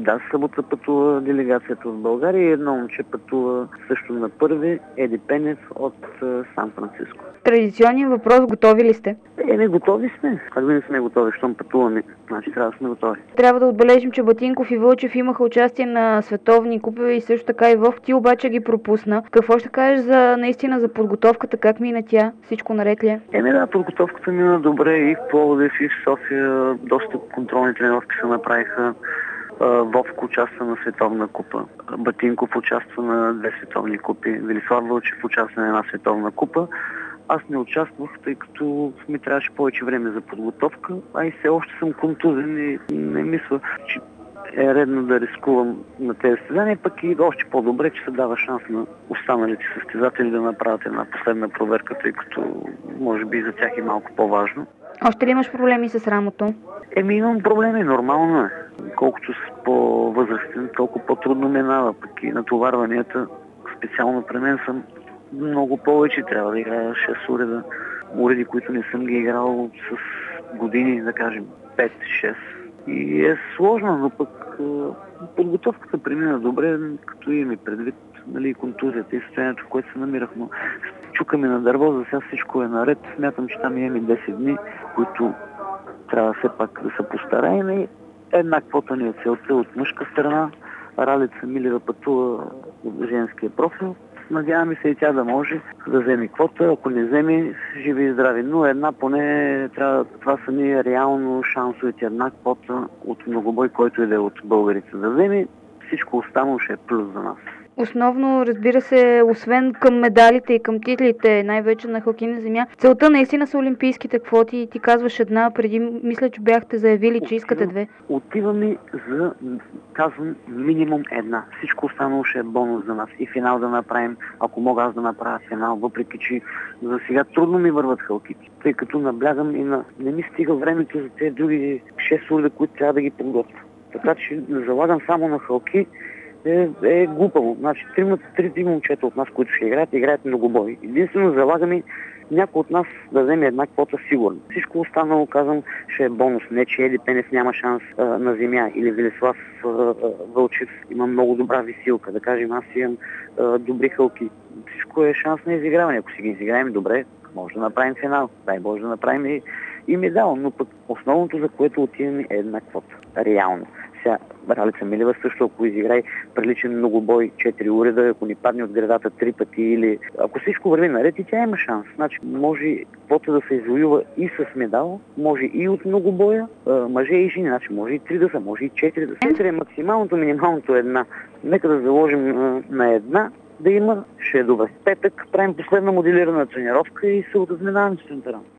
Да, събота пътува делегацията от България и едно момче пътува също на първи, Еди Пенев от Сан Франциско. Традиционният въпрос: готови ли сте? Не готови сме. Как да не сме готови, щом пътуваме? Значи трябва да сме готови. Трябва да отбележим, че Батинков и Вълчев имаха участие на световни купове и също така и Вов. Ти обаче ги пропусна. Какво ще кажеш наистина за подготовката? Как мина тя? Всичко наред ли е? Да, подготовката мина добре и в Пловдив, и в София. Доста контролни тренировки се направиха. Вовко участва на световна купа. Батинков участва на 2 световни купи. Велислав Вълчев участва на 1 световна купа. Аз не участвах, тъй като ми трябваше повече време за подготовка, а и все още съм контузен и не мисля, че е редно да рискувам на тези състезания, пък и още по-добре, че се дава шанс на останалите състезатели да направят една последна проверка, тъй като може би за тях е малко по-важно. Още ли имаш проблеми с рамото? Имам проблеми, нормално е. Колкото с по-възрастен, толкова по-трудно минава, пък и натоварванията, специално при мен, съм много повече. Трябва да играя 6 уреда. Уреди, които не съм ги играл с години, да кажем 5-6. И е сложно, но пък подготовката премина добре, като имаме предвид контузията и състоянието, в което се намирах. Но чукаме на дърво, за сега всичко е наред. Смятам, че там имаме 10 дни, които трябва все пак да се постараем. И една квота ни е целта от мъжка страна. Ралица Милева пътува от женския профил. Надяваме се и тя да може да вземе квота. Ако не вземе, живи и здрави. Но една поне трябва, това са ни реално шансовете. Една квота от многобой, който и да е от българите да вземе. Всичко останало ще е плюс за нас. Основно, разбира се, освен към медалите и към титлите, най-вече на хокейна земя, целта наистина са олимпийските квоти. Ти казваш една, преди мисля, че бяхте заявили, че искате 2. Отиваме за, казвам, минимум 1. Всичко останало ще е бонус за нас. И финал да направим, ако мога аз да направя финал, въпреки че за сега трудно ми върват халките. Тъй като наблягам и не ми стига времето за тези други 6 уреда, които трябва да ги подготвя. Така че залагам само на халки. Е глупаво. Значи, три момчета от нас, които ще играят многобой. Единствено залагаме някой от нас да вземе една квота сигурно. Всичко останало, казвам, ще е бонус. Не, че Еди Пенев няма шанс на земя или Велислав Вълчев има много добра висилка. Да кажем, аз имам добри халки. Всичко е шанс на изиграване. Ако си ги изиграем добре, може да направим финал. Дай Боже да направим и медал. Но пък основното, за което отиваме, е една квота. Реално. Ралица Милева също, ако изиграе приличен многобой 4 уреда, ако ни падне от градата 3 пъти или ако всичко върви наред, и тя има шанс. Значи може квота да се извоюва и с медал, може и от многобоя, мъже и жени, значи може и 3 да са, може и 4 да са. 4 е максималното, минималното е една. Нека да заложим на една, да има, ще е добре. Петък правим последна моделирана тренировка и се отъзминаваме с центъра.